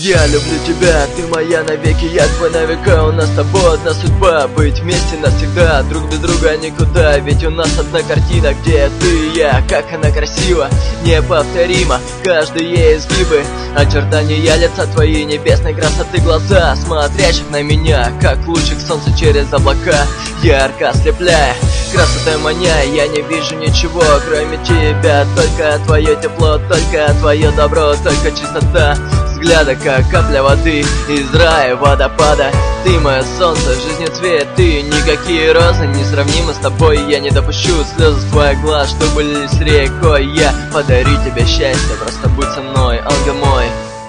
Я люблю тебя, ты моя навеки, я твой на века. У нас с тобой одна судьба, быть вместе навсегда. Друг без друга никуда, ведь у нас одна картина, где ты и я. Как она красива, неповторима, каждые изгибы, очертания лица твои, небесной красоты глаза, смотрящих на меня, как лучик солнца через облака, ярко ослепляя, красотой маня. Я не вижу ничего, кроме тебя, только твое тепло, только твое добро, только чистота взгляда, как капля воды из рая водопада. Ты мое солнце, жизни цвет, ты, никакие розы не сравнимы с тобой. Я не допущу слезы с твоих глаз, чтобы лились рекой. Я подарю тебе счастье, просто будь со мной, ангел мой.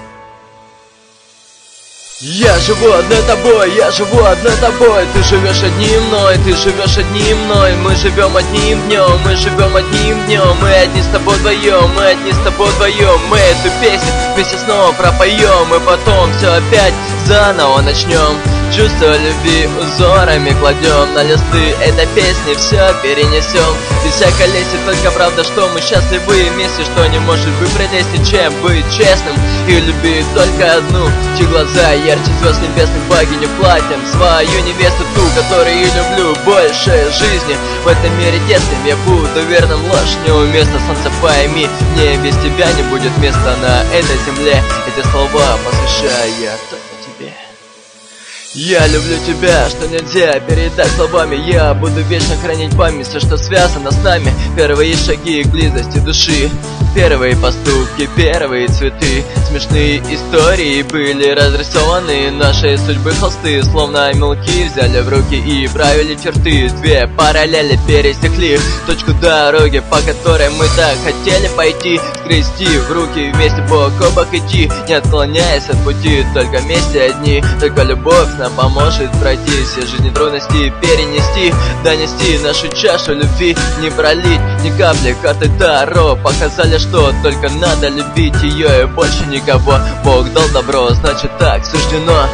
Я живу одной тобой, я живу одной тобой. Ты живешь одним мной, ты живешь одним мной. Мы живем одним днем, мы живем одним днем. Мы одни с тобой вдвоем, мы одни с тобой вдвоем. Мы эту песню вместе снова пропоем, и потом все опять заново начнем. Чувство любви узорами кладем на листы этой песни, все перенесем. Без всякой лести, только правда, что мы счастливы вместе, что не может быть прелестнее, чем быть честным и любить только одну, чьи глаза ярче звезд небесных, богиню платьем свою невесту, ту, которую я люблю больше жизни. В этом мире детством я буду верным, ложь не уместно, солнце пойми, мне без тебя не будет места на этой земле. Эти слова посвящаю я только тебе. Я люблю тебя, что нельзя передать словами. Я буду вечно хранить память, все, что связано с нами. Первые шаги к близости души, первые поступки, первые цветы. Смешные истории были разрисованы, наши судьбы холсты, словно мелки взяли в руки и правили черты. Две параллели пересекли точку дороги, по которой мы так хотели пойти. Скрестив руки, вместе бок о бок идти, не отклоняясь от пути, только вместе одни. Только любовь нам поможет пройти все жизни трудности, перенести, донести нашу чашу любви, не пролить ни капли. Карты Таро показали, что только надо любить ее и больше никого. Бог дал добро, значит так суждено.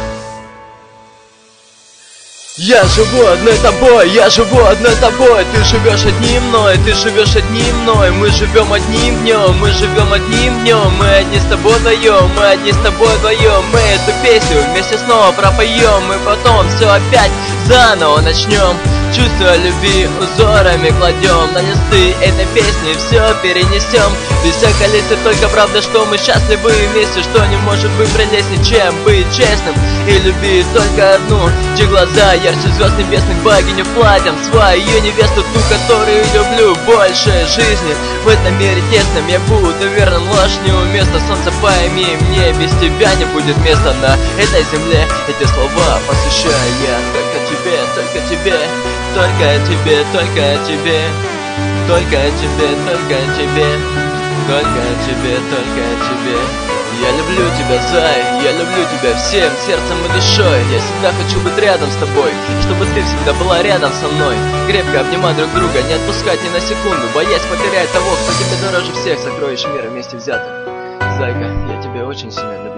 Я живу одной тобой, я живу одной тобой. Ты живешь одним мной, ты живешь одним мной. Мы живем одним днем, мы живем одним днем. Мы одни с тобой вдвоем, мы одни с тобой вдвоем. Мы эту песню вместе снова пропоем, и потом все опять заново начнем. Чувство любви узорами кладем на листы этой песни, все перенесем. Без всякой лести, только правда, что мы счастливы вместе, что не может быть прелестнее, чем быть честным и любить только одну, чьи глаза ярче звезд небесных, богиню платьем свою невесту, ту, которую люблю больше жизни. В этом мире тесном я буду верным, ложь неуместно, солнце пойми, мне без тебя не будет места на этой земле. Эти слова посвящаю я только тебе, только тебе. Только тебе, только тебе, только тебе, только тебе, только тебе, только тебе. Я люблю тебя, зай, я люблю тебя всем сердцем и душой. Я всегда хочу быть рядом с тобой, чтобы ты всегда была рядом со мной. Крепко обнимать друг друга, не отпускать ни на секунду, боясь потерять того, кто тебе дороже всех сокровищ мира вместе взятых. Зайка, я тебя очень сильно люблю.